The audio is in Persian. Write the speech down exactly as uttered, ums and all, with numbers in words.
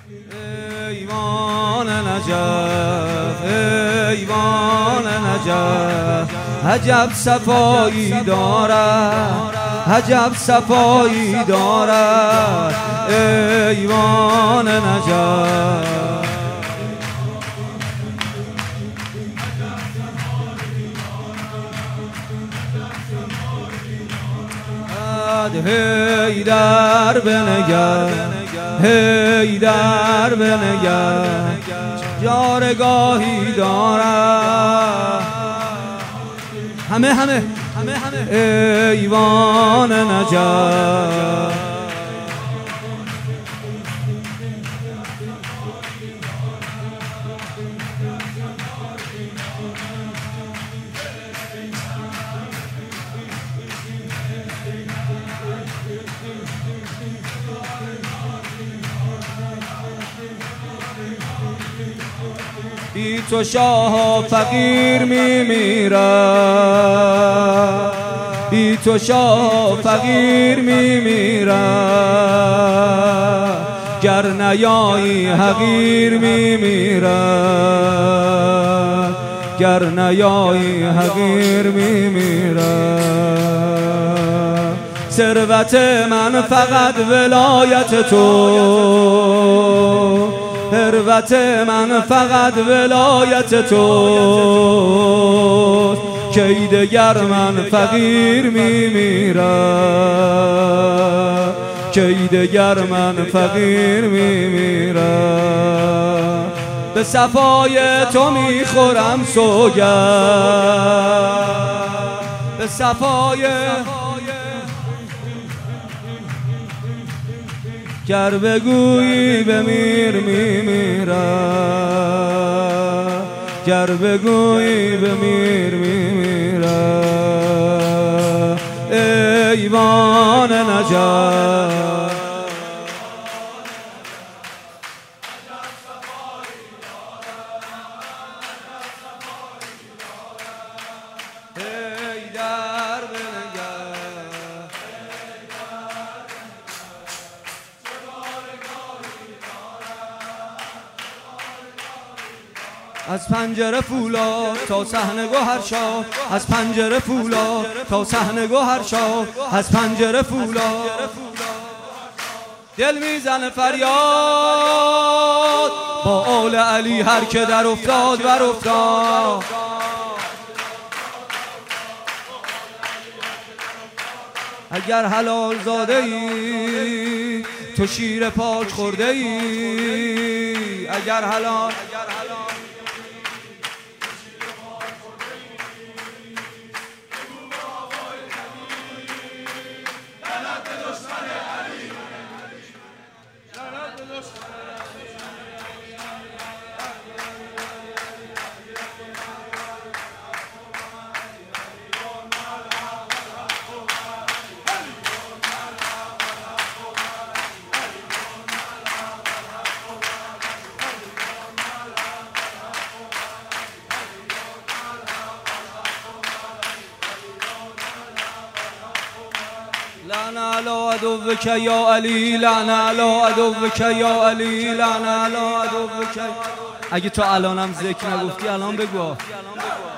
ایوان نجف ایوان نجف عجب صفایی دارد عجب صفایی دارد ایوان نجف حیدر بنگر حیدر بنگر جارگاهی دارد همه همه همه همه ایوان نجف بی تو شاه فقیر میمیرد بی تو شاه فقیر میمیرد گر نیایی حقیر میمیرد گر نیایی حقیر میمیرد ثروت من فقط ولایت تو ثروت من فقط ولایت تو کی دگر من فقیر میمیرم کی دگر من فقیر میمیرم به صفای تو میخورم سوگند به صفای گر بگویی بمیر میمیرم گر بگویی بمیر میمیرم ایوان نجف حیدر بنگر از پنجره فولاد تا صحنه گوهر شاه از پنجره فولاد تا صحنه گوهر شاه از پنجره فولاد دل میزنه فریاد با آل علی هر که در افتاد بر افتاد اگر حلال زاده ای تو شیر پاک خورده ای اگر حلال لعن علی عدوک یا علی لعن علی عدوک یا علی لعن علی عدوک اگه تو الانم ذکر نگفتی الان بگو